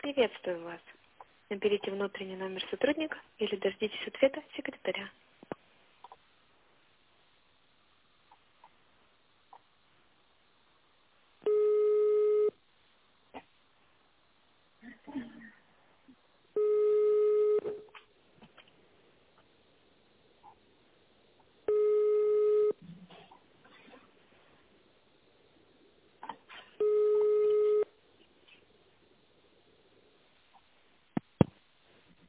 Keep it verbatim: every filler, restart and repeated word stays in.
Приветствую вас. Наберите внутренний номер сотрудника или дождитесь ответа секретаря.